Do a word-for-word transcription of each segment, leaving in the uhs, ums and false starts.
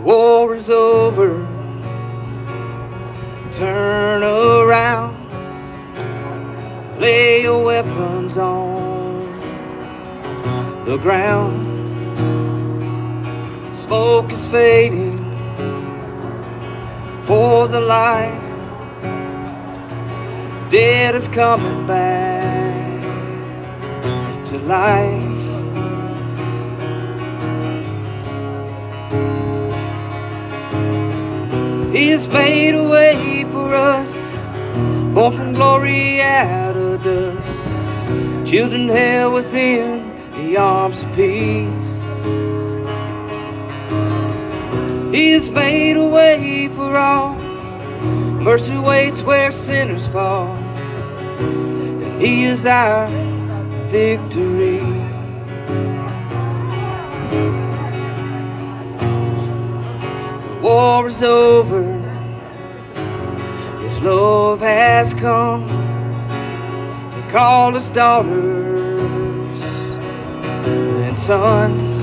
war is over. Turn around, lay your weapons on the ground. Smoke is fading for the light. Dead is coming back to life. He has made a way for us, born from glory out of dust, children held within the arms of peace. He has made a way for all, mercy waits where sinners fall, and He is our victory. War is over, His love has come to call us daughters and sons.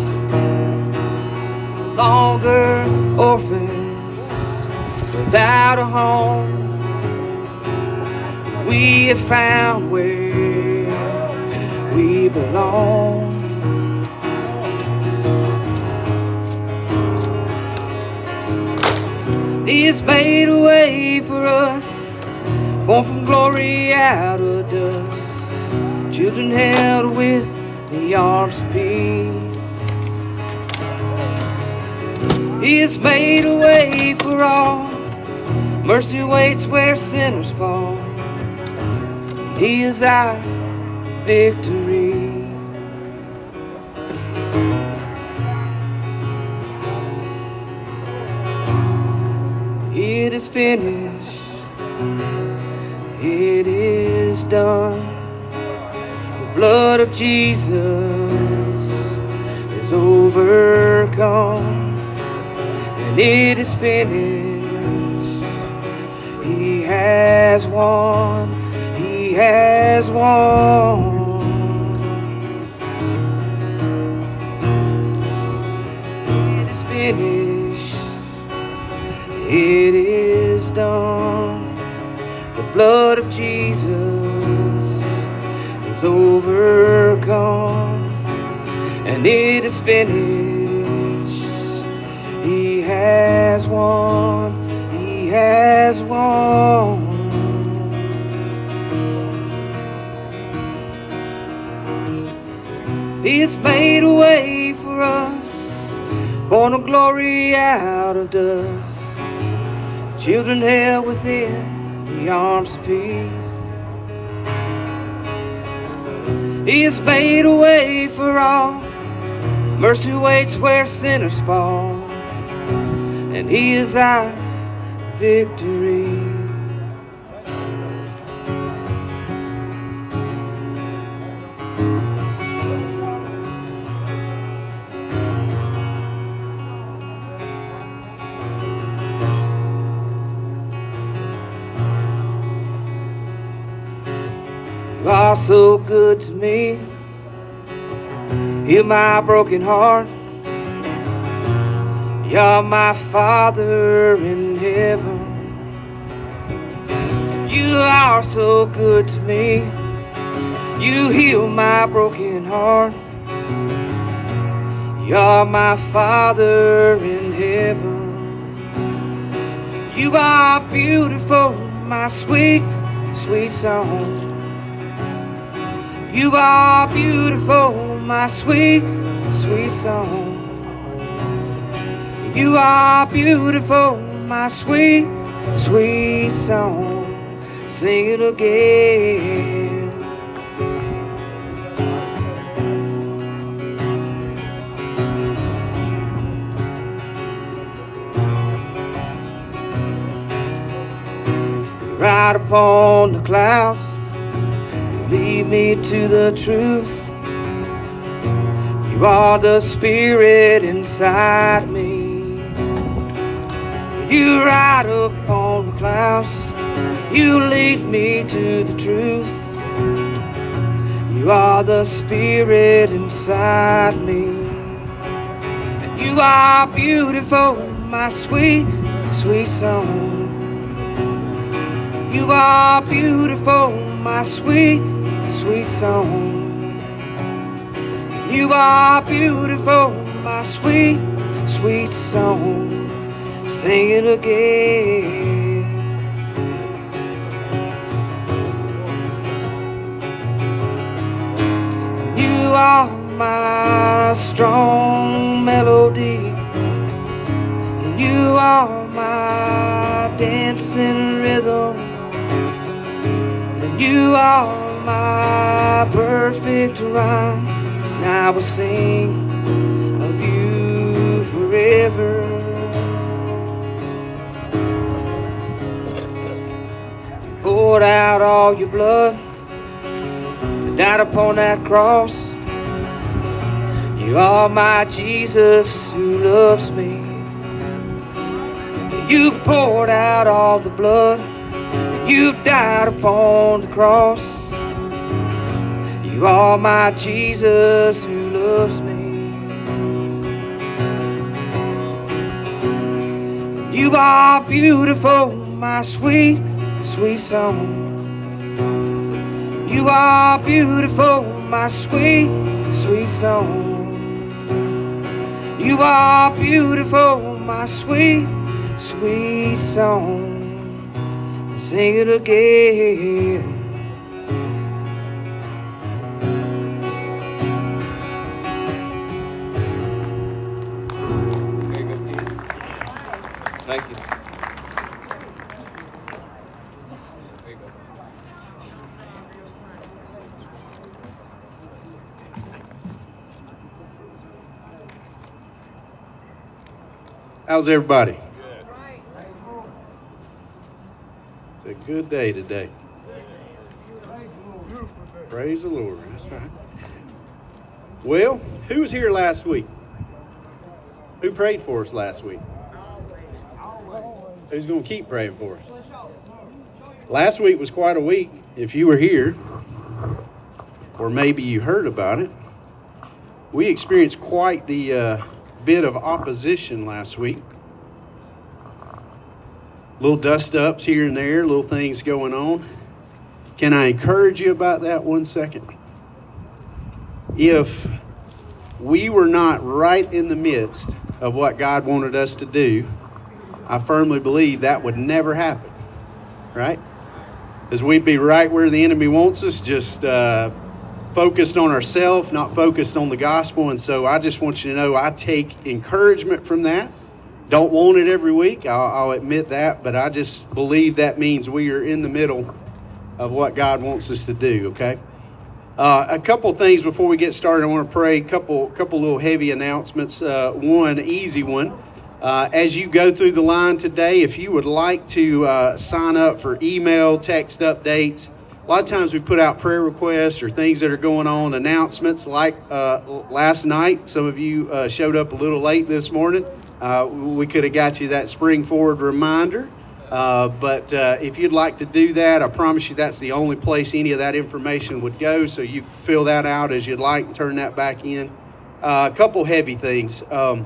No longer orphans without a home, we have found where we belong. He has made a way for us, born from glory out of dust, children held with the arms of peace. He has made a way for all, mercy waits where sinners fall, He is our victory. It is finished, it is done. The blood of Jesus is overcome, and it is finished. He has won, He has won. It is finished, it is done. The blood of Jesus is overcome, and it is finished. He has won, He has won. He has made a way for us, born of glory out of dust, children held within the arms of peace. He has made a way for all, mercy waits where sinners fall, and He is our victory. You are so good to me, heal my broken heart. You're my Father in heaven. You are so good to me, you heal my broken heart. You're my Father in heaven. You are beautiful, my sweet, sweet song. You are beautiful, my sweet, sweet song. You are beautiful, my sweet, sweet song. Sing it again. Ride upon the clouds, lead me to the truth. You are the Spirit inside me. You ride upon the clouds, you lead me to the truth. You are the Spirit inside me. You are beautiful, my sweet, sweet song. You are beautiful, my sweet, sweet song. You are beautiful, my sweet, sweet song. Sing it again. You are my strong melody. You are my dancing rhythm. And you are my perfect rhyme. And I will sing of you forever. You poured out all your blood, died upon that cross. You are my Jesus who loves me. You've poured out all the blood. You've died upon the cross. You are my Jesus who loves me. You are beautiful, my sweet, sweet song. You are beautiful, my sweet, sweet song. You are beautiful, my sweet, sweet song. Sing it again. Thank you. How's everybody? It's a good day today. Praise the Lord. That's right. Well, who was here last week? Who prayed for us last week? Who's going to keep praying for us? Last week was quite a week. If you were here, or maybe you heard about it, we experienced quite the uh, bit of opposition last week. Little dust-ups here and there, little things going on. Can I encourage you about that one second? If we were not right in the midst of what God wanted us to do, I firmly believe that would never happen, right? Because we'd be right where the enemy wants us, just uh, focused on ourselves, not focused on the gospel. And so I just want you to know I take encouragement from that. Don't want it every week, I'll, I'll admit that, but I just believe that means we are in the middle of what God wants us to do, okay? Uh, a couple things before we get started. I want to pray. A couple, couple little heavy announcements. Uh, one easy one. Uh, as you go through the line today, if you would like to uh, sign up for email, text updates, a lot of times we put out prayer requests or things that are going on, announcements like uh, last night. Some of you uh, showed up a little late this morning. Uh, we could have got you that spring forward reminder. Uh, but uh, if you'd like to do that, I promise you that's the only place any of that information would go. So you fill that out as you'd like and turn that back in. Uh, a couple heavy things. Um,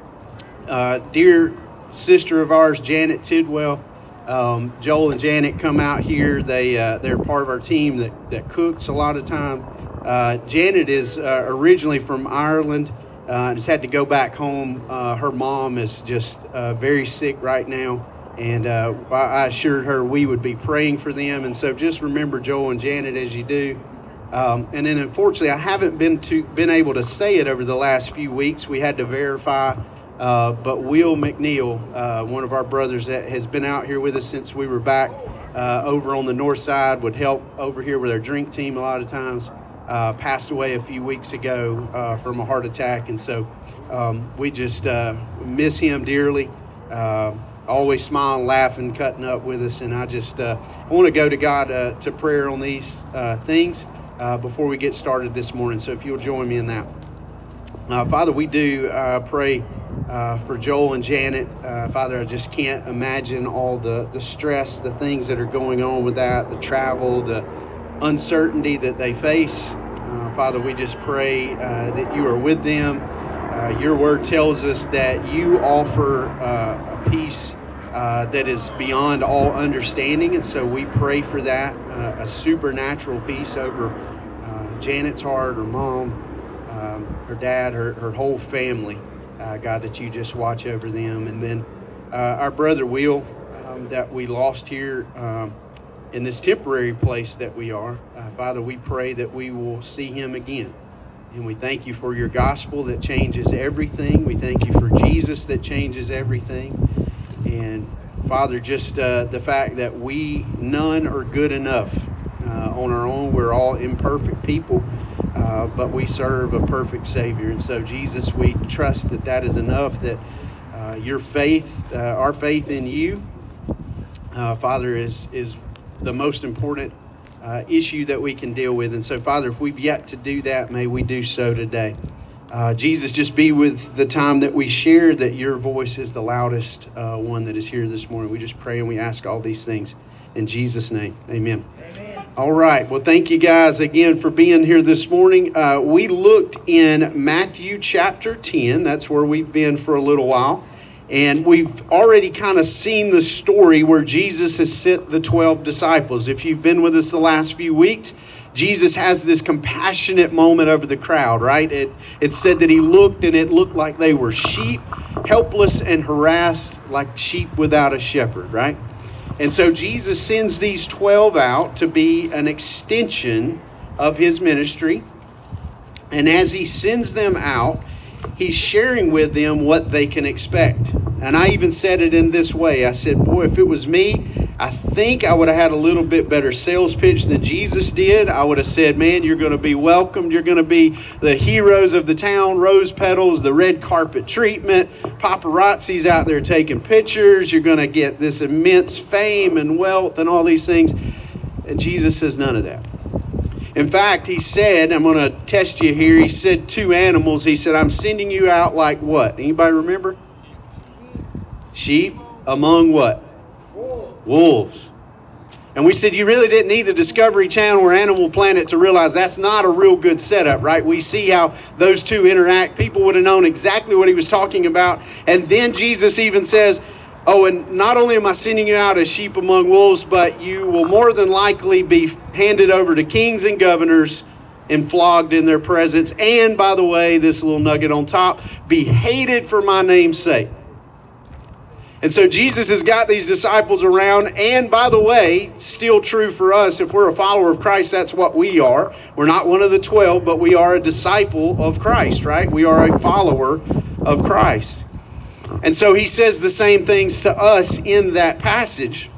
uh, dear sister of ours, Janet Tidwell, um, Joel and Janet come out here. They, uh, they're part of our team that, that cooks a lot of time. Uh, Janet is uh, originally from Ireland. Uh, has had to go back home. Uh, her mom is just uh, very sick right now. And uh, I assured her we would be praying for them. And so just remember Joel and Janet as you do. Um, and then unfortunately, I haven't been to been able to say it over the last few weeks. We had to verify. Uh, but Will McNeil, uh, one of our brothers that has been out here with us since we were back uh, over on the north side, would help over here with our drink team a lot of times, uh, passed away a few weeks ago uh, from a heart attack. And so um, we just uh, miss him dearly. Uh, always smiling, laughing, cutting up with us. And I just uh, I want to go to God uh, to prayer on these uh, things uh, before we get started this morning. So if you'll join me in that. Uh, Father, we do uh, pray uh, for Joel and Janet. Uh, Father, I just can't imagine all the, the stress, the things that are going on with that, the travel, the uncertainty that they face. Uh, Father, we just pray uh, that you are with them. Uh, your word tells us that you offer uh, a peace uh, that is beyond all understanding, and so we pray for that, uh, a supernatural peace over uh, Janet's heart, her mom, um, her dad, her, her whole family, uh, God, that you just watch over them. And then uh, our brother Will, um, that we lost here um, in this temporary place that we are. Uh, Father, we pray that we will see him again. And we thank you for your gospel that changes everything. We thank you for Jesus that changes everything. And Father, just uh, the fact that we, none are good enough uh, on our own. We're all imperfect people, uh, but we serve a perfect Savior. And so, Jesus, we trust that that is enough, that uh, your faith, uh, our faith in you, uh, Father, is, is the most important Uh, issue that we can deal with. And so, Father, if we've yet to do that, may we do so today. Uh, Jesus, just be with the time that we share, that your voice is the loudest uh, one that is here this morning. We just pray and we ask all these things in Jesus' name. Amen. Amen. All right. Well, thank you guys again for being here this morning. Uh, we looked in Matthew chapter ten. That's where we've been for a little while. And we've already kind of seen the story where Jesus has sent the twelve disciples. If you've been with us the last few weeks, Jesus has this compassionate moment over the crowd, right? It, it said that he looked and it looked like they were sheep, helpless and harassed like sheep without a shepherd, right? And so Jesus sends these twelve out to be an extension of his ministry. And as he sends them out, he's sharing with them what they can expect. And I even said it in this way. I said, boy, if it was me, I think I would have had a little bit better sales pitch than Jesus did. I would have said, man, you're going to be welcomed. You're going to be the heroes of the town, rose petals, the red carpet treatment, paparazzi's out there taking pictures. You're going to get this immense fame and wealth and all these things. And Jesus says none of that. In fact, he said, I'm going to test you here. He said two animals. He said, I'm sending you out like what? Anybody remember? Sheep among what? Wolves. Wolves. And we said you really didn't need the Discovery Channel or Animal Planet to realize that's not a real good setup, right? We see how those two interact. People would have known exactly what he was talking about. And then Jesus even says, oh, and not only am I sending you out as sheep among wolves, but you will more than likely be handed over to kings and governors and flogged in their presence. And by the way, this little nugget on top, be hated for my name's sake. And so Jesus has got these disciples around. And by the way, still true for us, if we're a follower of Christ, that's what we are. We're not one of the twelve, but we are a disciple of Christ, right? We are a follower of Christ. And so he says the same things to us in that passage.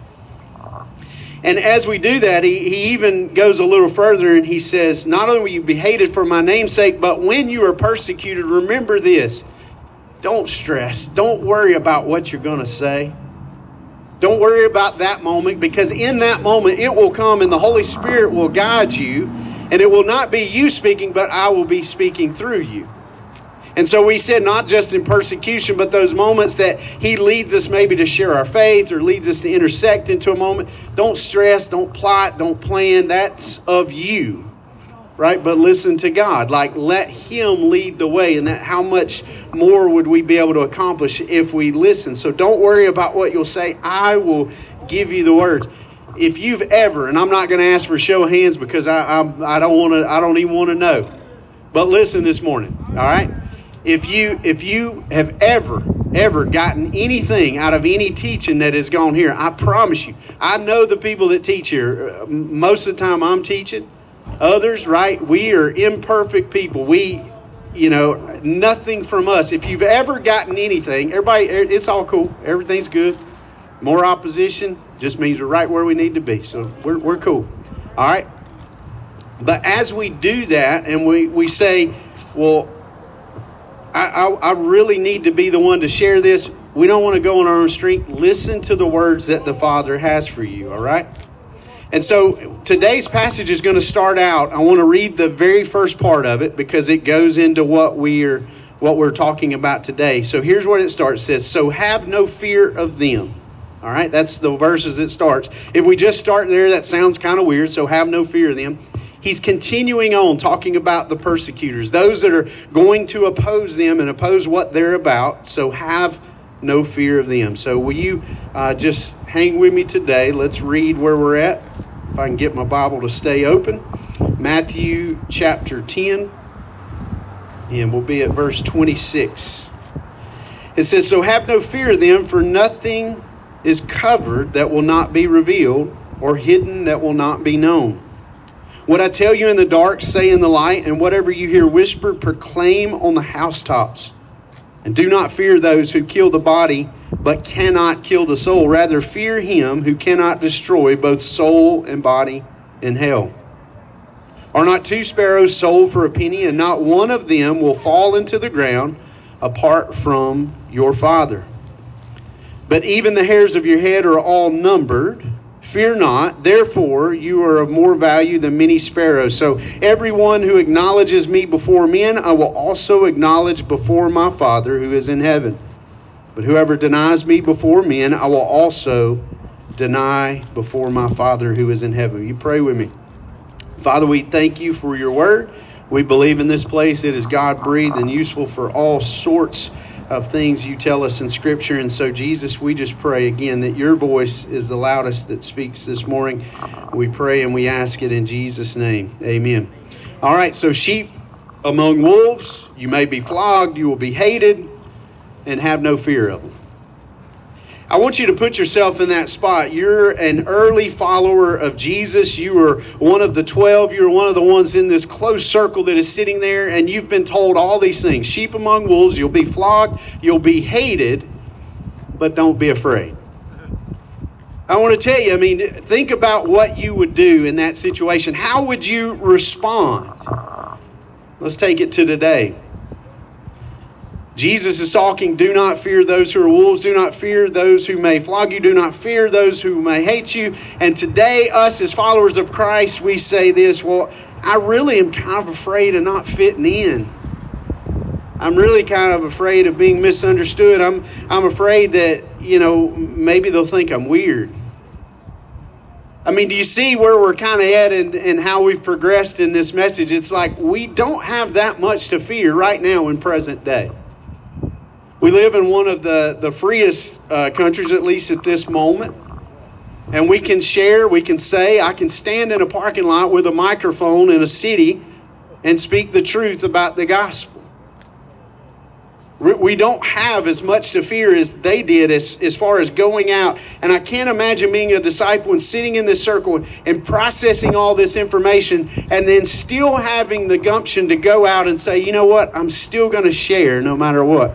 And as we do that, he, he even goes a little further and he says, not only will you be hated for my name's sake, but when you are persecuted, remember this. Don't stress. Don't worry about what you're going to say. Don't worry about that moment, because in that moment it will come and the Holy Spirit will guide you. And it will not be you speaking, but I will be speaking through you. And so we said not just in persecution, but those moments that he leads us maybe to share our faith or leads us to intersect into a moment. Don't stress, don't plot, don't plan. That's of you, right? But listen to God. Like, let him lead the way. And that how much more would we be able to accomplish if we listen? So don't worry about what you'll say. I will give you the words. If you've ever, and I'm not going to ask for a show of hands because I I, I don't want to. I don't even want to know. But listen this morning, all right? If you if you have ever, ever gotten anything out of any teaching that has gone here, I promise you, I know the people that teach here. Most of the time I'm teaching. Others, right, we are imperfect people. We, you know, nothing from us. If you've ever gotten anything, everybody, it's all cool. Everything's good. More opposition just means we're right where we need to be. So we're we're cool. All right? But as we do that and we, we say, well, I, I, I really need to be the one to share this. We don't want to go on our own strength. Listen to the words that the Father has for you, all right? And so today's passage is going to start out. I want to read the very first part of it because it goes into what we're what we're talking about today. So here's what it starts. It says, so have no fear of them. All right, that's the verses it starts. If we just start there, that sounds kind of weird. So have no fear of them. he's continuing on talking about the persecutors, those that are going to oppose them and oppose what they're about. So have no fear of them. So will you uh, just hang with me today? Let's read where we're at. If I can get my Bible to stay open. Matthew chapter ten, and we'll be at verse twenty-six. It says, "So have no fear of them, for nothing is covered that will not be revealed, or hidden that will not be known. What I tell you in the dark, say in the light, and whatever you hear whispered, proclaim on the housetops. And do not fear those who kill the body, but cannot kill the soul. Rather, fear him who cannot destroy both soul and body in hell. Are not two sparrows sold for a penny, and not one of them will fall into the ground apart from your Father? But even the hairs of your head are all numbered. Fear not, therefore you are of more value than many sparrows. So everyone who acknowledges me before men, I will also acknowledge before my Father who is in heaven. But whoever denies me before men, I will also deny before my Father who is in heaven." You pray with me. Father, we thank you for your word. We believe in this place it is God-breathed and useful for all sorts of things you tell us in Scripture. And so, Jesus, we just pray again that your voice is the loudest that speaks this morning. We pray and we ask it in Jesus' name. Amen. All right, so sheep among wolves, you may be flogged, you will be hated, and have no fear of them. I want you to put yourself in that spot. You're an early follower of Jesus. You are one of the twelve. You're one of the ones in this close circle that is sitting there, and you've been told all these things. Sheep among wolves, you'll be flogged, you'll be hated, but don't be afraid. I want to tell you, I mean, think about what you would do in that situation. How would you respond? Let's take it to today. Jesus is talking, do not fear those who are wolves. Do not fear those who may flog you. Do not fear those who may hate you. And today, us as followers of Christ, we say this, well, I really am kind of afraid of not fitting in. I'm really kind of afraid of being misunderstood. I'm, I'm afraid that, you know, maybe they'll think I'm weird. I mean, do you see where we're kind of at and, and how we've progressed in this message? It's like we don't have that much to fear right now in present day. We live in one of the, the freest uh, countries, at least at this moment. And we can share, we can say, I can stand in a parking lot with a microphone in a city and speak the truth about the gospel. We don't have as much to fear as they did as, as far as going out. And I can't imagine being a disciple and sitting in this circle and processing all this information and then still having the gumption to go out and say, you know what, I'm still going to share no matter what.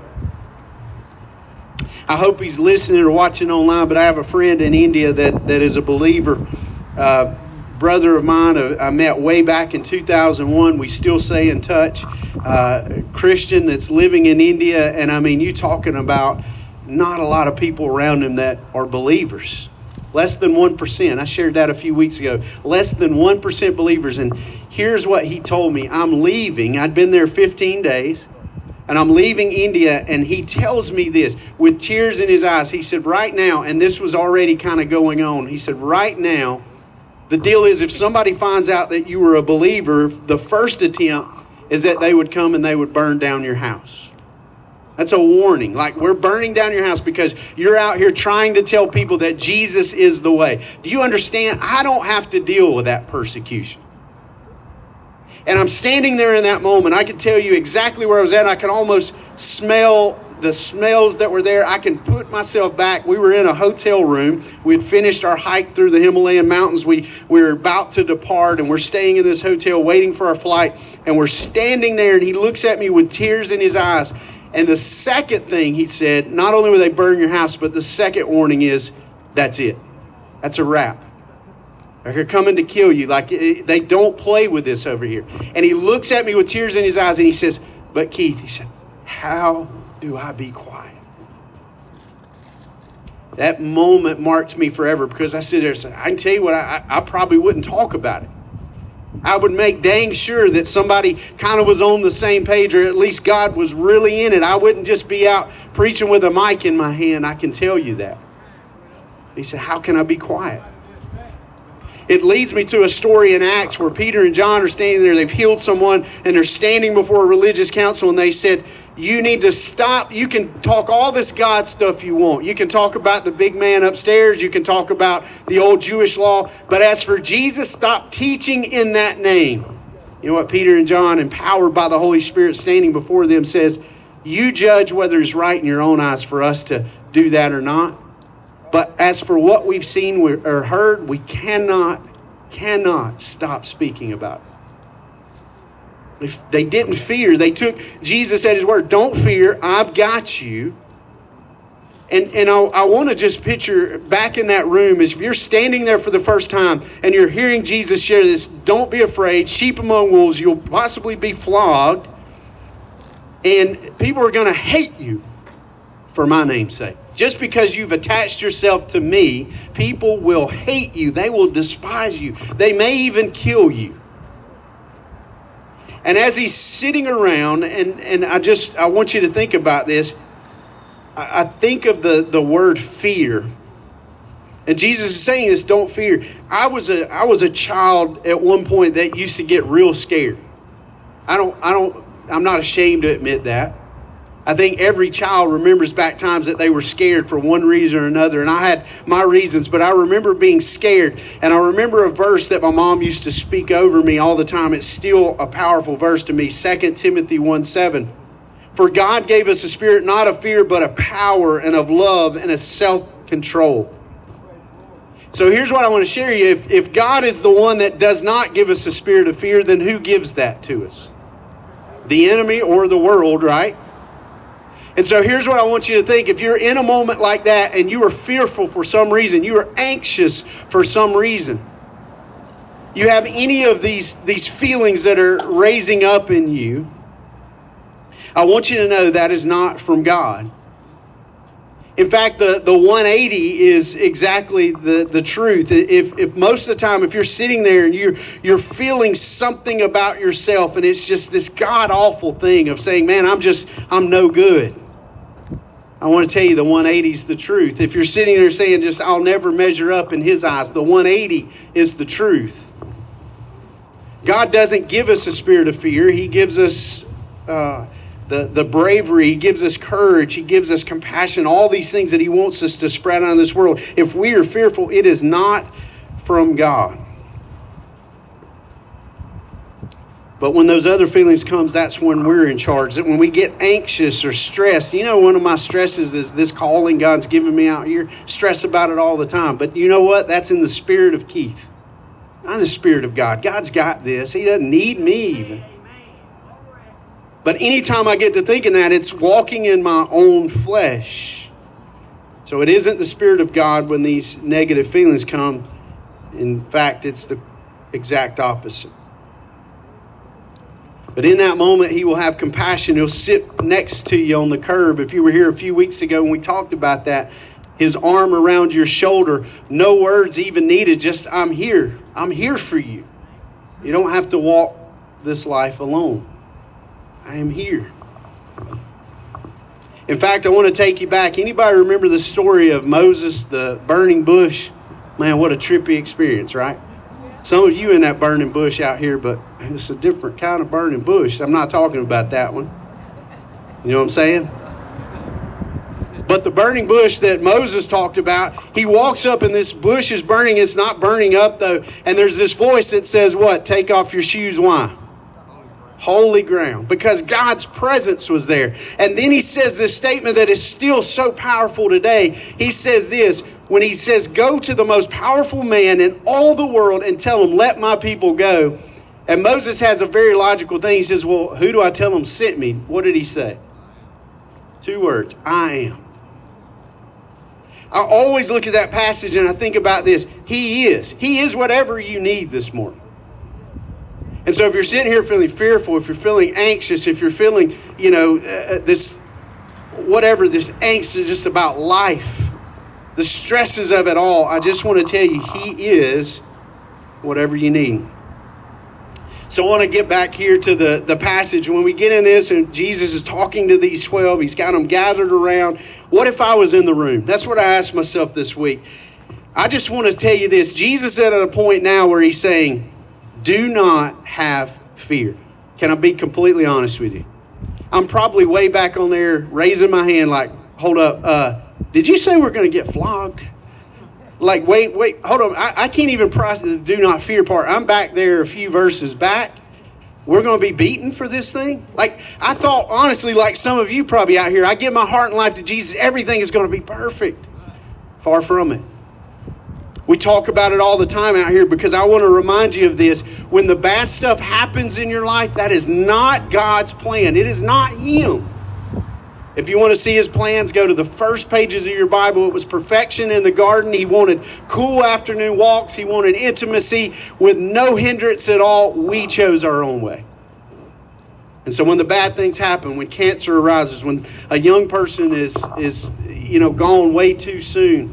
I hope he's listening or watching online, but I have a friend in India that, that is a believer, uh, brother of mine. Uh, I met way back in two thousand one. We still stay in touch. Uh, Christian that's living in India, and I mean, you talking about not a lot of people around him that are believers. Less than one percent. I shared that a few weeks ago. Less than one percent believers. And here's what he told me. I'm leaving. I'd been there fifteen days. And I'm leaving India, and he tells me this with tears in his eyes. He said, right now, and this was already kind of going on. He said, right now, the deal is if somebody finds out that you were a believer, the first attempt is that they would come and they would burn down your house. That's a warning. Like, we're burning down your house because you're out here trying to tell people that Jesus is the way. Do you understand? I don't have to deal with that persecution. And I'm standing there in that moment. I can tell you exactly where I was at. I can almost smell the smells that were there. I can put myself back. We were in a hotel room. We had finished our hike through the Himalayan mountains. We, we were about to depart, and we're staying in this hotel waiting for our flight. And we're standing there, and he looks at me with tears in his eyes. And the second thing he said, not only will they burn your house, but the second warning is, that's it. That's a wrap. They're coming to kill you. Like, they don't play with this over here. And he looks at me with tears in his eyes and he says, but Keith, he said, how do I be quiet? That moment marked me forever because I sit there and say, I can tell you what, I, I probably wouldn't talk about it. I would make dang sure that somebody kind of was on the same page, or at least God was really in it. I wouldn't just be out preaching with a mic in my hand. I can tell you that. He said, how can I be quiet? It leads me to a story in Acts where Peter and John are standing there. They've healed someone, and they're standing before a religious council, and they said, you need to stop. You can talk all this God stuff you want. You can talk about the big man upstairs. You can talk about the old Jewish law. But as for Jesus, stop teaching in that name. You know what Peter and John, empowered by the Holy Spirit, standing before them, says, you judge whether it's right in your own eyes for us to do that or not. But as for what we've seen or heard, we cannot, cannot stop speaking about it. If they didn't fear, they took Jesus at his word. Don't fear, I've got you. And, and I, I want to just picture back in that room, as if you're standing there for the first time and you're hearing Jesus share this, don't be afraid, sheep among wolves, you'll possibly be flogged. And people are going to hate you for my name's sake. Just because you've attached yourself to me, people will hate you. They will despise you. They may even kill you. And as he's sitting around, and, and I just, I want you to think about this. I, I think of the, the word fear. And Jesus is saying this, don't fear. I was a, I was a child at one point that used to get real scared. I don't, I don't, I'm not ashamed to admit that. I think every child remembers back times that they were scared for one reason or another. And I had my reasons, but I remember being scared. And I remember a verse that my mom used to speak over me all the time. It's still a powerful verse to me, Second Timothy one seven. For God gave us a spirit not of fear, but of power and of love and of self-control. So here's what I want to share you. If, if God is the one that does not give us a spirit of fear, then who gives that to us? The enemy or the world, right? And so here's what I want you to think. If you're in a moment like that and you are fearful for some reason, you are anxious for some reason, you have any of these, these feelings that are raising up in you, I want you to know that is not from God. In fact, the, the one eighty is exactly the, the truth. If, if most of the time, if you're sitting there and you're, you're feeling something about yourself and it's just this God-awful thing of saying, man, I'm just, I'm no good. I want to tell you the one eighty is the truth. If you're sitting there saying just, I'll never measure up in his eyes, the one eighty is the truth. God doesn't give us a spirit of fear. He gives us uh, the, the bravery. He gives us courage. He gives us compassion. All these things that he wants us to spread out in this world. If we are fearful, it is not from God. But when those other feelings comes, that's when we're in charge. That when we get anxious or stressed, you know, one of my stresses is this calling God's given me out here. Stress about it all the time. But you know what? That's in the spirit of Keith. Not in the spirit of God. God's got this. He doesn't need me even. But anytime I get to thinking that, it's walking in my own flesh. So it isn't the spirit of God when these negative feelings come. In fact, it's the exact opposite. But in that moment, he will have compassion. He'll sit next to you on the curb. If you were here a few weeks ago when we talked about that, his arm around your shoulder, no words even needed, just I'm here. I'm here for you. You don't have to walk this life alone. I am here. In fact, I want to take you back. Anybody remember the story of Moses, the burning bush? Man, what a trippy experience, right? Some of you in that burning bush out here, but it's a different kind of burning bush. I'm not talking about that one. You know what I'm saying? But the burning bush that Moses talked about, he walks up and this bush is burning. It's not burning up though. And there's this voice that says what? Take off your shoes. Why? Holy ground. Because God's presence was there. And then he says this statement that is still so powerful today. He says this. When he says, go to the most powerful man in all the world and tell him, let my people go. And Moses has a very logical thing. He says, well, who do I tell him sent me? What did he say? Two words. I am. I always look at that passage and I think about this. He is. He is whatever you need this morning. And so if you're sitting here feeling fearful, if you're feeling anxious, if you're feeling, you know, uh, this, whatever, this angst is just about life, the stresses of it all, I just want to tell you, he is whatever you need. So I want to get back here to the, the passage. When we get in this and Jesus is talking to these twelve, he's got them gathered around. What if I was in the room? That's what I asked myself this week. I just want to tell you this. Jesus is at a point now where he's saying, do not have fear. Can I be completely honest with you? I'm probably way back on there raising my hand like, hold up, uh, did you say we're going to get flogged? Like, wait, wait, hold on. I, I can't even process the do not fear part. I'm back there a few verses back. We're going to be beaten for this thing? Like, I thought, honestly, like some of you probably out here, I give my heart and life to Jesus, everything is going to be perfect. Far from it. We talk about it all the time out here because I want to remind you of this. When the bad stuff happens in your life, that is not God's plan. It is not Him. If you want to see His plans, go to the first pages of your Bible. It was perfection in the garden. He wanted cool afternoon walks. He wanted intimacy with no hindrance at all. We chose our own way. And so when the bad things happen, when cancer arises, when a young person is, is you know, gone way too soon,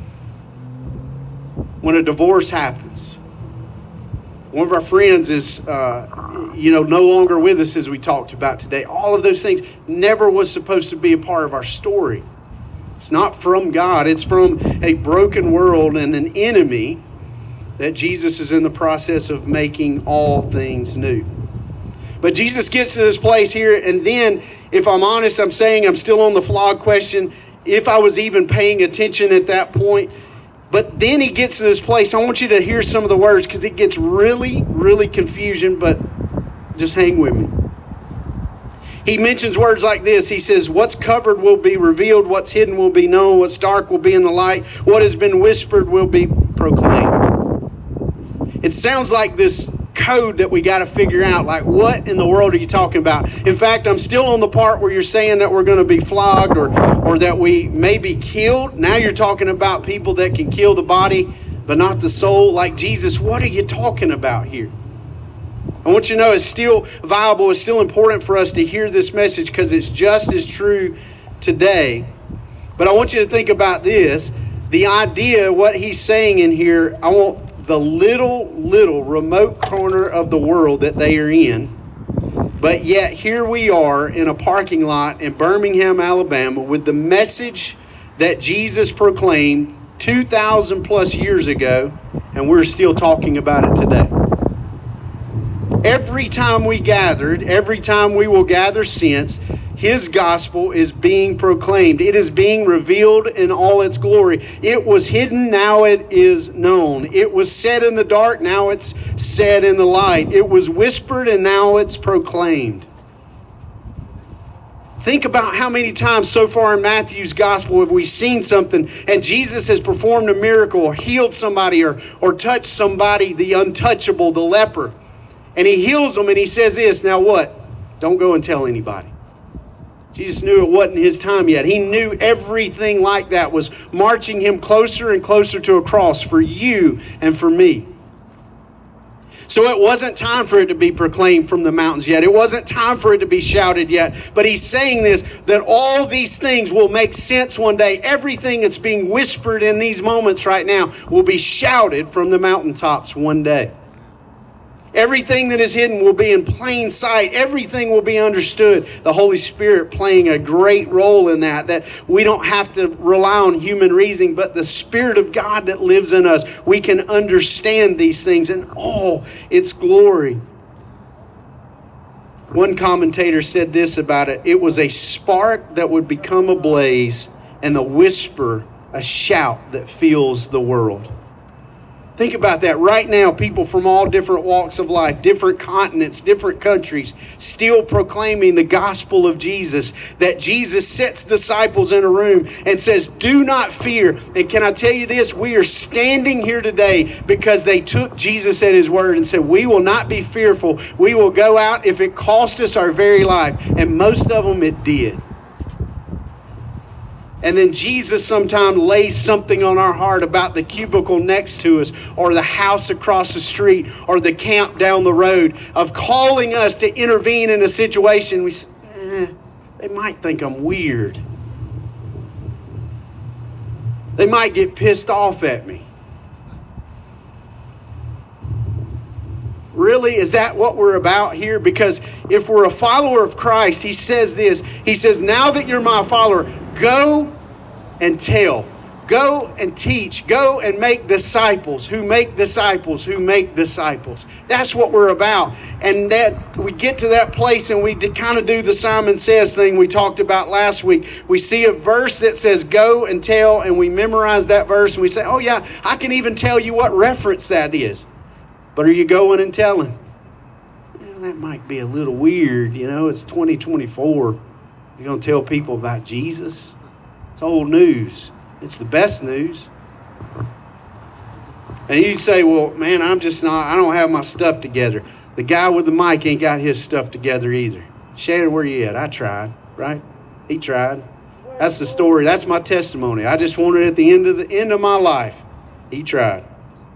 when a divorce happens, one of our friends is, uh, you know, no longer with us as we talked about today. All of those things never was supposed to be a part of our story. It's not from God. It's from a broken world and an enemy that Jesus is in the process of making all things new. But Jesus gets to this place here, and then, if I'm honest, I'm saying I'm still on the flawed question, if I was even paying attention at that point. But then he gets to this place. I want you to hear some of the words because it gets really, really confusing, but just hang with me. He mentions words like this. He says, what's covered will be revealed, what's hidden will be known, what's dark will be in the light, what has been whispered will be proclaimed. It sounds like this code that we got to figure out, like, what in the world are you talking about? In fact, I'm still on the part where you're saying that we're going to be flogged or, or that we may be killed. Now you're talking about people that can kill the body, but not the soul. Like, Jesus, what are you talking about here? I want you to know it's still viable. It's still important for us to hear this message because it's just as true today. But I want you to think about this. The idea, what he's saying in here, I want the little, little remote corner of the world that they are in. But yet here we are in a parking lot in Birmingham, Alabama with the message that Jesus proclaimed two thousand plus years ago, and we're still talking about it today. Every time we gathered, every time we will gather since, His gospel is being proclaimed. It is being revealed in all its glory. It was hidden, now it is known. It was said in the dark, now it's said in the light. It was whispered, and now it's proclaimed. Think about how many times so far in Matthew's gospel have we seen something and Jesus has performed a miracle or healed somebody or, or touched somebody, the untouchable, the leper. And He heals them and He says this, now what? Don't go and tell anybody. Jesus knew it wasn't His time yet. He knew everything like that was marching Him closer and closer to a cross for you and for me. So it wasn't time for it to be proclaimed from the mountains yet. It wasn't time for it to be shouted yet. But He's saying this, that all these things will make sense one day. Everything that's being whispered in these moments right now will be shouted from the mountaintops one day. Everything that is hidden will be in plain sight. Everything will be understood. The Holy Spirit playing a great role in that, that we don't have to rely on human reasoning, but the Spirit of God that lives in us. We can understand these things in all its glory. One commentator said this about it. It was a spark that would become a blaze, and the whisper, a shout that fills the world. Think about that. Right now, people from all different walks of life, different continents, different countries, still proclaiming the gospel of Jesus. That Jesus sets disciples in a room and says, do not fear. And can I tell you this? We are standing here today because they took Jesus at His word and said, we will not be fearful. We will go out if it cost us our very life. And most of them, it did. And then Jesus sometimes lays something on our heart about the cubicle next to us or the house across the street or the camp down the road of calling us to intervene in a situation. We say, eh, they might think I'm weird. They might get pissed off at me. Really? Is that what we're about here? Because if we're a follower of Christ, He says this. He says, now that you're my follower, go and tell. Go and teach. Go and make disciples who make disciples who make disciples. That's what we're about. And that we get to that place and we kind of do the Simon Says thing we talked about last week. We see a verse that says go and tell, and we memorize that verse and we say, oh yeah, I can even tell you what reference that is. But are you going and telling? Well, that might be a little weird, you know, it's twenty twenty-four. You're going to tell people about Jesus? It's old news. It's the best news. And you say, well, man, I'm just not, I don't have my stuff together. The guy with the mic ain't got his stuff together either. Shannon, where you at? I tried, right? He tried. That's the story. That's my testimony. I just wanted at the end of the end of my life. He tried.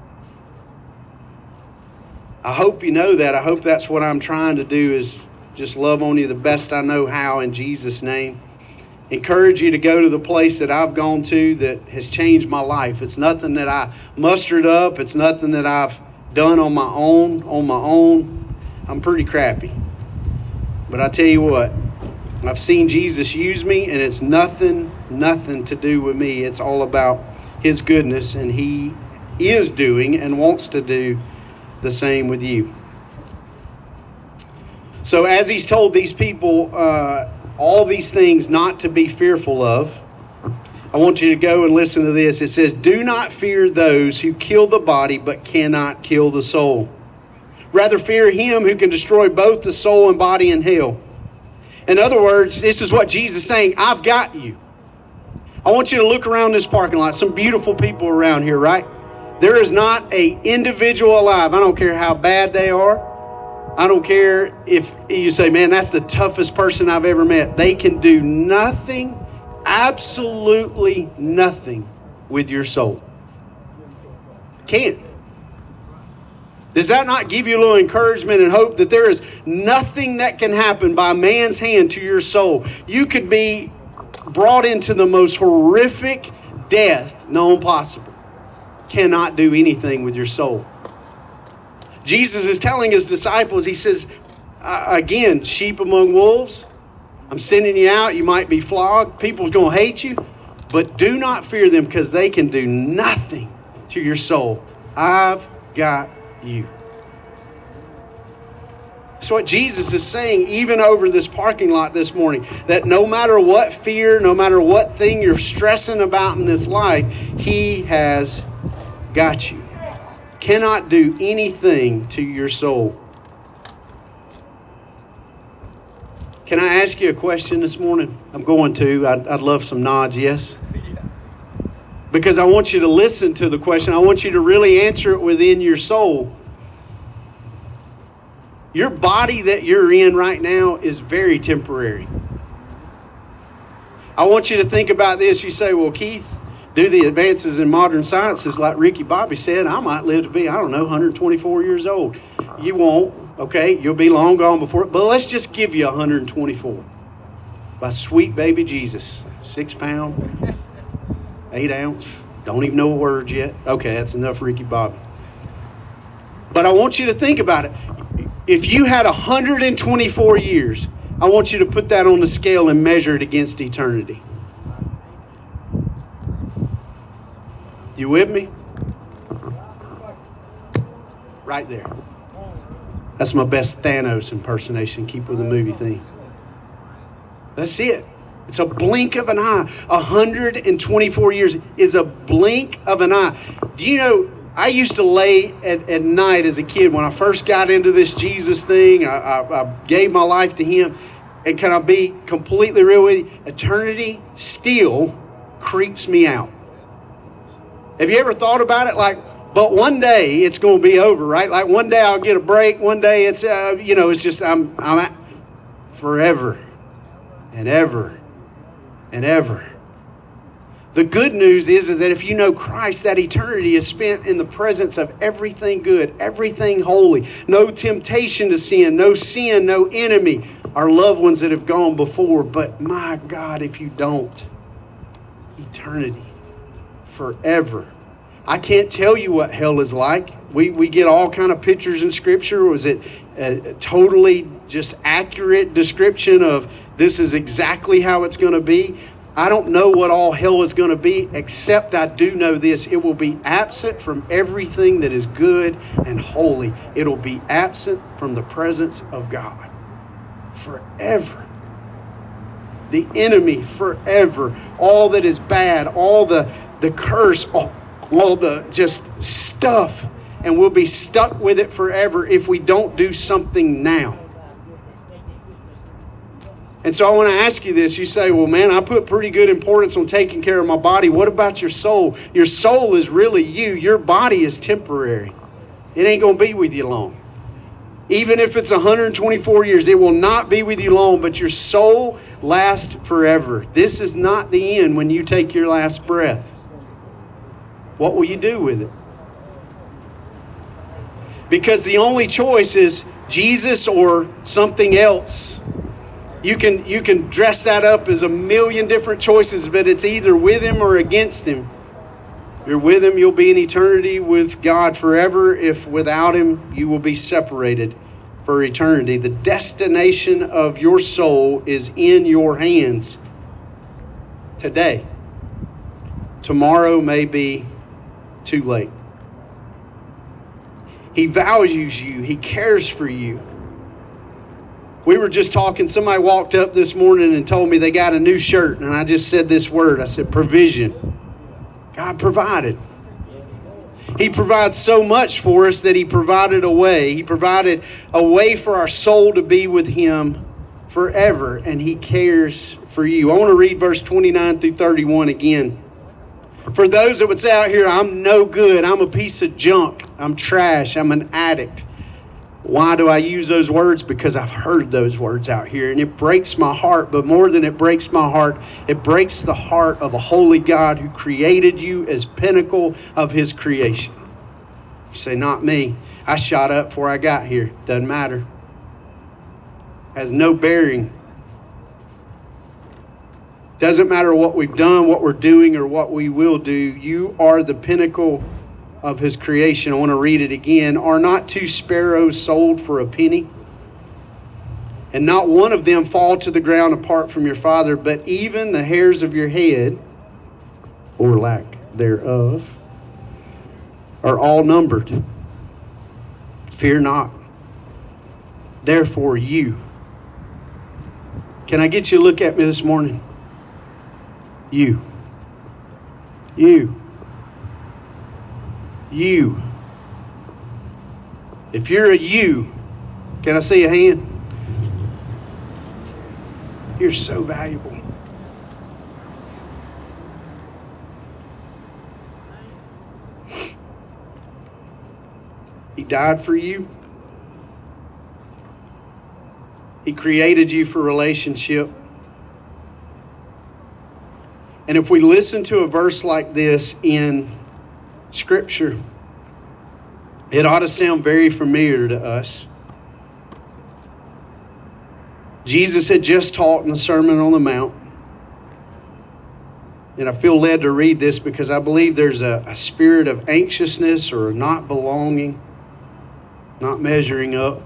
I hope you know that. I hope that's what I'm trying to do is just love on you the best I know how in Jesus' name. Encourage you to go to the place that I've gone to that has changed my life. It's nothing that I mustered up. It's nothing that I've done on my own. On my own, I'm pretty crappy. But I tell you what, I've seen Jesus use me, and it's nothing, nothing to do with me. It's all about His goodness, and He is doing and wants to do the same with you. So as He's told these people, uh, all these things not to be fearful of, I want you to go and listen to this. It says, do not fear those who kill the body but cannot kill the soul. Rather fear Him who can destroy both the soul and body in hell. In other words, this is what Jesus is saying, I've got you. I want you to look around this parking lot. Some beautiful people around here, right? There is not an individual alive. I don't care how bad they are. I don't care if you say, man, that's the toughest person I've ever met. They can do nothing, absolutely nothing with your soul. Can't. Does that not give you a little encouragement and hope that there is nothing that can happen by man's hand to your soul? You could be brought into the most horrific death known possible. Cannot do anything with your soul. Jesus is telling His disciples, He says, again, sheep among wolves. I'm sending you out. You might be flogged. People are going to hate you. But do not fear them because they can do nothing to your soul. I've got you. That's what Jesus is saying even over this parking lot this morning. That no matter what fear, no matter what thing you're stressing about in this life, He has got you. Cannot do anything to your soul. Can I ask you a question this morning? I'm going to. I'd, I'd love some nods, yes? Because I want you to listen to the question. I want you to really answer it within your soul. Your body that you're in right now is very temporary. I want you to think about this. You say, well, Keith, do the advances in modern sciences like Ricky Bobby said, I might live to be, I don't know, one hundred twenty-four years old. You won't, okay? You'll be long gone before it. But let's just give you one hundred twenty-four. By sweet baby Jesus. Six pound, eight ounce. Don't even know a word yet. Okay, that's enough Ricky Bobby. But I want you to think about it. If you had one hundred twenty-four years, I want you to put that on the scale and measure it against eternity. You with me? Right there. That's my best Thanos impersonation. Keep with the movie theme. That's it. It's a blink of an eye. one hundred twenty-four years is a blink of an eye. Do you know, I used to lay at, at night as a kid when I first got into this Jesus thing. I, I, I gave my life to Him. And can I be completely real with you? Eternity still creeps me out. Have you ever thought about it? Like, but one day it's going to be over, right? Like one day I'll get a break. One day it's, uh, you know, it's just, I'm, I'm at forever and ever and ever. The good news is that if you know Christ, that eternity is spent in the presence of everything good, everything holy, no temptation to sin, no sin, no enemy, our loved ones that have gone before. But my God, if you don't, eternity. Forever. I can't tell you what hell is like. We we get all kind of pictures in Scripture. Was it a, a totally just accurate description of this is exactly how it's going to be? I don't know what all hell is going to be, except I do know this. It will be absent from everything that is good and holy. It'll be absent from the presence of God forever. The enemy forever. All that is bad, all the, the curse, all, all the just stuff. And we'll be stuck with it forever if we don't do something now. And so I want to ask you this. You say, well, man, I put pretty good importance on taking care of my body. What about your soul? Your soul is really you. Your body is temporary. It ain't going to be with you long. Even if it's one hundred twenty-four years, it will not be with you long, but your soul lasts forever. This is not the end when you take your last breath. What will you do with it? Because the only choice is Jesus or something else. You can you can dress that up as a million different choices, but it's either with Him or against Him. If you're with Him, you'll be in eternity with God forever. If without Him, you will be separated for eternity. The destination of your soul is in your hands today. Tomorrow may be too late. He values you. He cares for you. We were just talking, somebody walked up this morning and told me they got a new shirt, and I just said this word. I said provision. God provided. He provides so much for us that He provided a way. He provided a way for our soul to be with Him forever, and He cares for you. I want to read verse twenty-nine through thirty-one again. For those that would say out here, I'm no good, I'm a piece of junk, I'm trash, I'm an addict. Why do I use those words? Because I've heard those words out here, and it breaks my heart. But more than it breaks my heart, it breaks the heart of a holy God who created you as pinnacle of His creation. You say, not me. I shot up before I got here. Doesn't matter. Has no bearing. Doesn't matter what we've done, what we're doing, or what we will do. You are the pinnacle of His creation. I want to read it again. Are not two sparrows sold for a penny? And not one of them fall to the ground apart from your Father, but even the hairs of your head, or lack thereof, are all numbered. Fear not. Therefore you. Can I get you to look at me this morning? You. You. You. If you're a you, can I see a hand? You're so valuable. He died for you. He created you for relationship. And if we listen to a verse like this in Scripture, it ought to sound very familiar to us. Jesus had just taught in the Sermon on the Mount. And I feel led to read this because I believe there's a, a spirit of anxiousness or not belonging, not measuring up.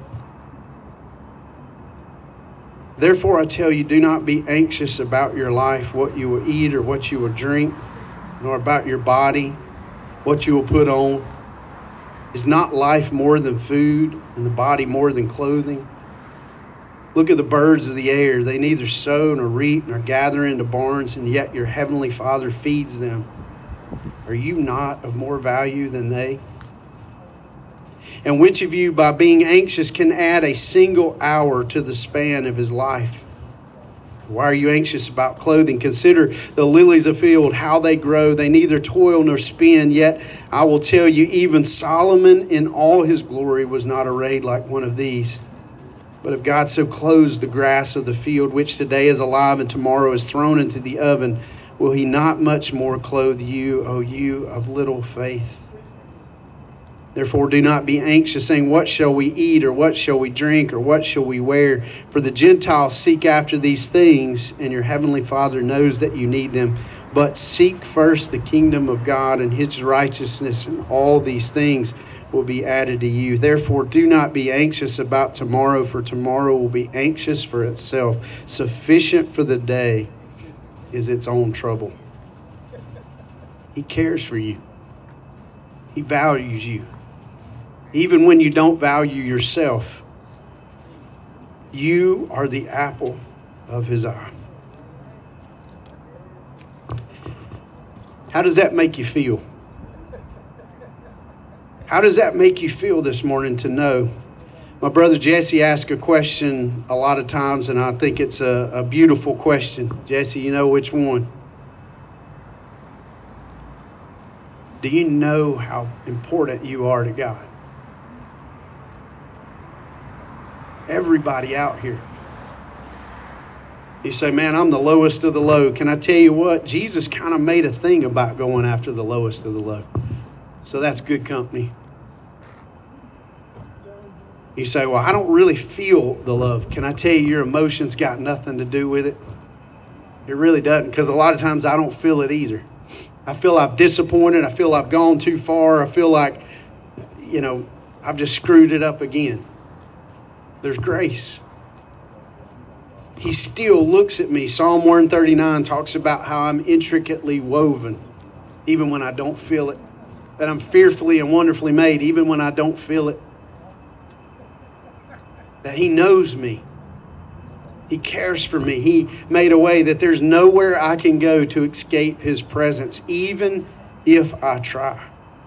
Therefore, I tell you, do not be anxious about your life, what you will eat or what you will drink, nor about your body, what you will put on. Is not life more than food, and the body more than clothing? Look at the birds of the air. They neither sow nor reap nor gather into barns, and yet your heavenly Father feeds them. Are you not of more value than they? And which of you, by being anxious, can add a single hour to the span of his life? Why are you anxious about clothing? Consider the lilies of the field, how they grow. They neither toil nor spin. Yet I will tell you, even Solomon in all his glory was not arrayed like one of these. But if God so clothes the grass of the field, which today is alive and tomorrow is thrown into the oven, will He not much more clothe you, O you of little faith? Therefore, do not be anxious, saying, what shall we eat, or what shall we drink, or what shall we wear? For the Gentiles seek after these things, and your heavenly Father knows that you need them. But seek first the kingdom of God and His righteousness, and all these things will be added to you. Therefore, do not be anxious about tomorrow, for tomorrow will be anxious for itself. Sufficient for the day is its own trouble. He cares for you. He values you. Even when you don't value yourself, you are the apple of his eye. How does that make you feel? How does that make you feel this morning to know? My brother Jesse asked a question a lot of times, and I think it's a, a beautiful question. Jesse, you know which one? Do you know how important you are to God? Everybody out here. You say, man, I'm the lowest of the low. Can I tell you what? Jesus kind of made a thing about going after the lowest of the low. So that's good company. You say, well, I don't really feel the love. Can I tell you, your emotions got nothing to do with it? It really doesn't, because a lot of times I don't feel it either. I feel I've disappointed. I feel I've gone too far. I feel like, you know, I've just screwed it up again. There's grace. He still looks at me. Psalm one thirty-nine talks about how I'm intricately woven, even when I don't feel it. That I'm fearfully and wonderfully made, even when I don't feel it. That he knows me. He cares for me. He made a way that there's nowhere I can go to escape his presence, even if I try.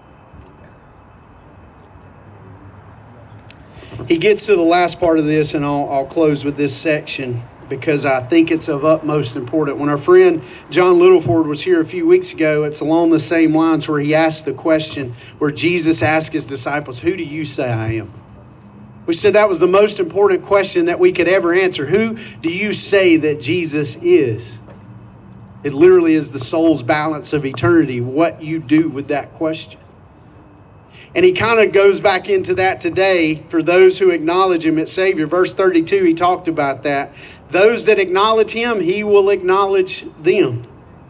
He gets to the last part of this, and I'll, I'll close with this section because I think it's of utmost importance. When our friend John Littleford was here a few weeks ago, it's along the same lines where he asked the question, where Jesus asked his disciples, who do you say I am? We said that was the most important question that we could ever answer. Who do you say that Jesus is? It literally is the soul's balance of eternity, what you do with that question. And he kind of goes back into that today for those who acknowledge him as Savior. Verse thirty-two, he talked about that. Those that acknowledge him, he will acknowledge them.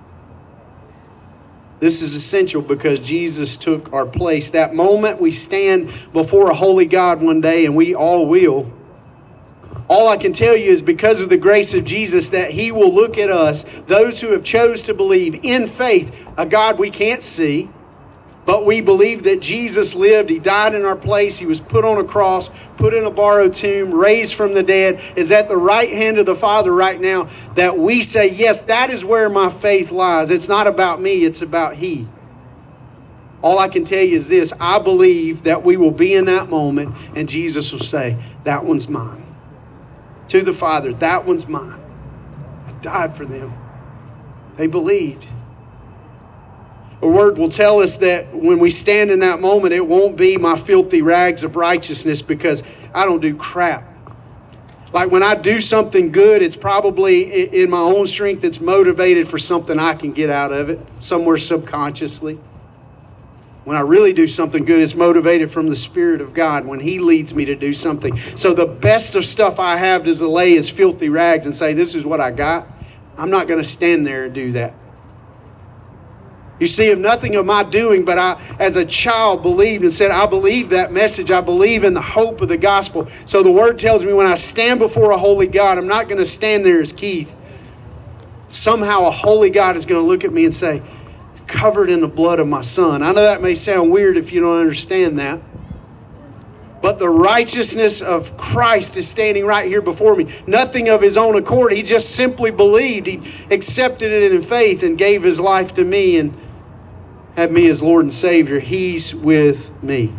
This is essential because Jesus took our place. That moment we stand before a holy God one day, and we all will. All I can tell you is because of the grace of Jesus that he will look at us, those who have chose to believe in faith, a God we can't see, but we believe that Jesus lived. He died in our place. He was put on a cross, put in a borrowed tomb, raised from the dead, is at the right hand of the Father right now, that we say, yes, that is where my faith lies. It's not about me, it's about he. All I can tell you is this. I believe that we will be in that moment and Jesus will say, that one's mine. To the Father, that one's mine. I died for them. They believed. The word will tell us that when we stand in that moment, it won't be my filthy rags of righteousness because I don't do crap. Like when I do something good, it's probably in my own strength. It's motivated for something I can get out of it somewhere subconsciously. When I really do something good, it's motivated from the Spirit of God when he leads me to do something. So the best of stuff I have to lay is filthy rags and say, this is what I got. I'm not going to stand there and do that. You see, of nothing of my doing, but I, as a child, believed and said, I believe that message. I believe in the hope of the gospel. So the word tells me when I stand before a holy God, I'm not going to stand there as Keith. Somehow a holy God is going to look at me and say, covered in the blood of my son. I know that may sound weird if you don't understand that. But the righteousness of Christ is standing right here before me. Nothing of his own accord. He just simply believed. He accepted it in faith and gave his life to me and had me as Lord and Savior. He's with me.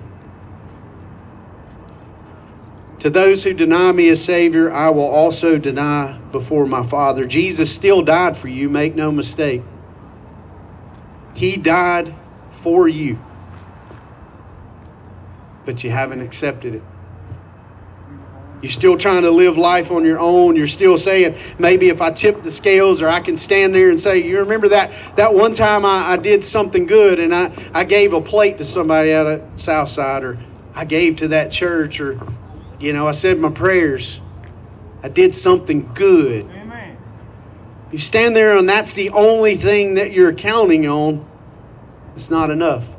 To those who deny me as Savior, I will also deny before my Father. Jesus still died for you, make no mistake. He died for you. But you haven't accepted it. You're still trying to live life on your own. You're still saying, maybe if I tip the scales, or I can stand there and say, you remember that that one time I, I did something good and I, I gave a plate to somebody out at Southside, or I gave to that church, or, you know, I said my prayers. I did something good. Amen. You stand there and that's the only thing that you're counting on. It's not enough.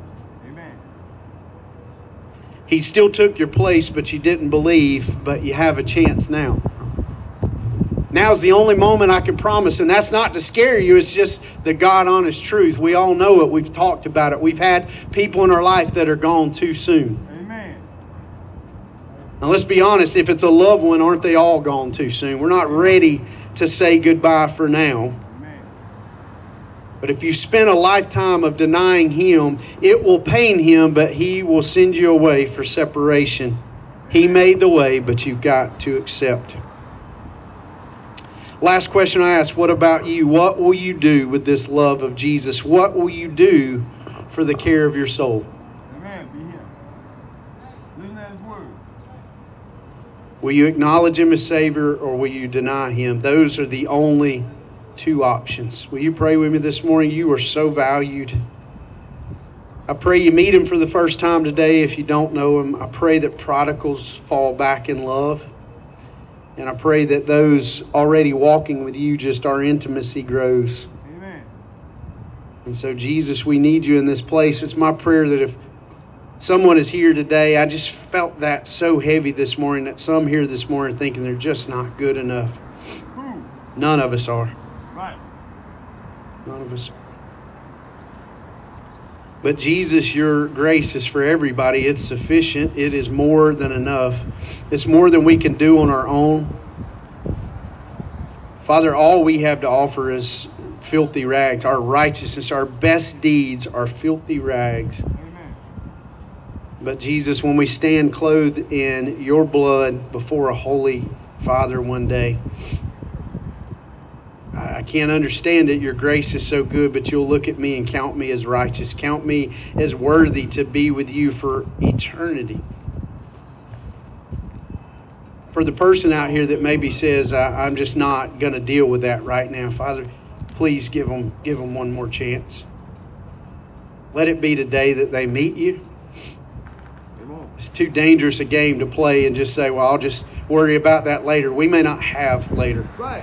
He still took your place, but you didn't believe, but you have a chance now. Now's the only moment I can promise, and that's not to scare you. It's just the God honest truth. We all know it. We've talked about it. We've had people in our life that are gone too soon. Amen. Now let's be honest, if it's a loved one, aren't they all gone too soon? We're not ready to say goodbye for now. Amen. But if you spend a lifetime of denying Him, it will pain Him, but He will send you away for separation. He made the way, but you've got to accept. Last question I ask, what about you? What will you do with this love of Jesus? What will you do for the care of your soul? Amen. Be here. Listen to His word. Will you acknowledge Him as Savior, or will you deny Him? Those are the only two options. Will you pray with me this morning? You are so valued. I pray you meet Him for the first time today if you don't know Him. I pray that prodigals fall back in love. And I pray that those already walking with you, just our intimacy grows. Amen. And so, Jesus, we need you in this place. It's my prayer that if someone is here today, I just felt that so heavy this morning, that some here this morning thinking they're just not good enough. Who? None of us are. Right. None of us are. But Jesus, your grace is for everybody. It's sufficient. It is more than enough. It's more than we can do on our own. Father, all we have to offer is filthy rags. Our righteousness, our best deeds are filthy rags. Amen. But Jesus, when we stand clothed in your blood before a holy Father one day, I can't understand it. Your grace is so good, but you'll look at me and count me as righteous. Count me as worthy to be with you for eternity. For the person out here that maybe says, I, I'm just not going to deal with that right now, Father, please give them, give them one more chance. Let it be today that they meet you. It's too dangerous a game to play and just say, well, I'll just worry about that later. We may not have later. Right.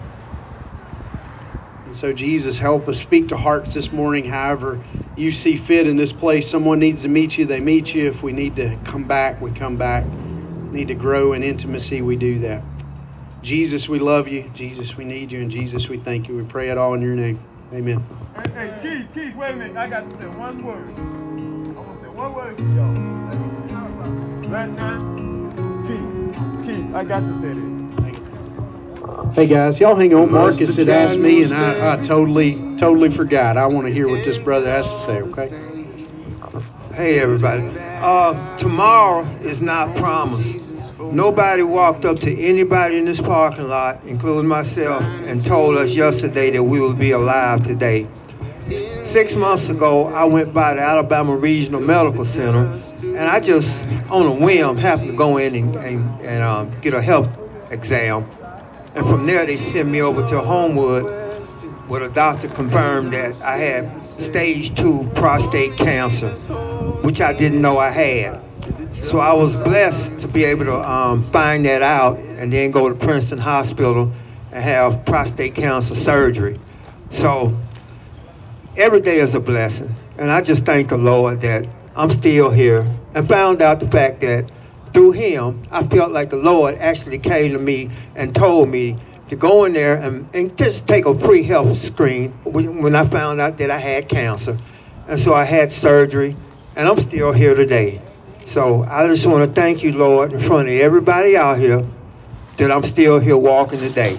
And so, Jesus, help us speak to hearts this morning. However you see fit in this place. Someone needs to meet you, they meet you. If we need to come back, we come back. Need to grow in intimacy, we do that. Jesus, we love you. Jesus, we need you. And Jesus, we thank you. We pray it all in your name. Amen. Hey, hey, Keith, Keith, wait a minute. I got to say one word. I'm going to say one word to y'all. Right now, Keith, Keith, I got to say this. Hey guys, y'all hang on. Marcus had asked me, and I, I totally, totally forgot. I want to hear what this brother has to say, okay? Hey everybody. Uh, tomorrow is not promised. Nobody walked up to anybody in this parking lot, including myself, and told us yesterday that we would be alive today. Six months ago, I went by the Alabama Regional Medical Center, and I just, on a whim, happened to go in and, and, and um, get a health exam. And from there, they sent me over to Homewood, where the doctor confirmed that I had stage two prostate cancer, which I didn't know I had. So I was blessed to be able to um, find that out and then go to Princeton Hospital and have prostate cancer surgery. So every day is a blessing. And I just thank the Lord that I'm still here, and found out the fact that through him, I felt like the Lord actually came to me and told me to go in there and, and just take a free health screen when, when I found out that I had cancer. And so I had surgery, and I'm still here today. So I just want to thank you, Lord, in front of everybody out here, that I'm still here walking today.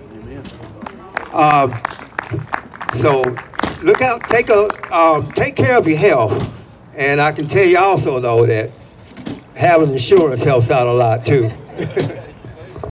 Um, so look out, take a, um, take care of your health. And I can tell you also, though, that having insurance helps out a lot, too.